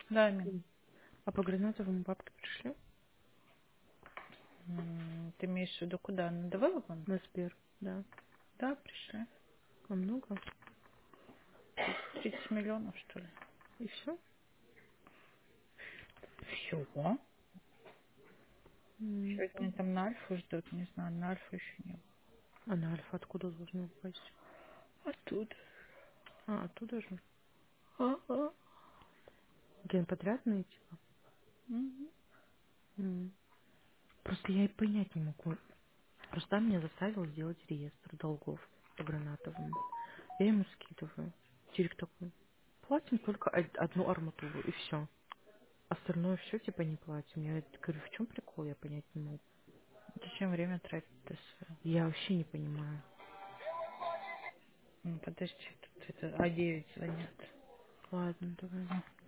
Да, Мин. А по Гранатовому бабки пришли? Ты имеешь в виду куда? На девелопмент? На Сбер, да. Да, пришли. А много? 30 миллионов, что ли? И все? Все. Сегодня они там на Альфу ждут, не знаю, на Альфу еще не было. А на Альфа откуда должно упасть? Оттуда. А, оттуда же. А-а. Генподрядные, типа. Мгм. М. Просто я и понять не могу. Просто меня заставил сделать реестр долгов по Гранатовому. Я ему скидываю. Директ такой. Платим только одну арматуру, и все. Остальное все типа не платим. Я говорю, в чем прикол, я понять не могу. Зачем время тратить-то свое? Я вообще не понимаю. Подожди, тут это А9 звонят. Ладно, давай.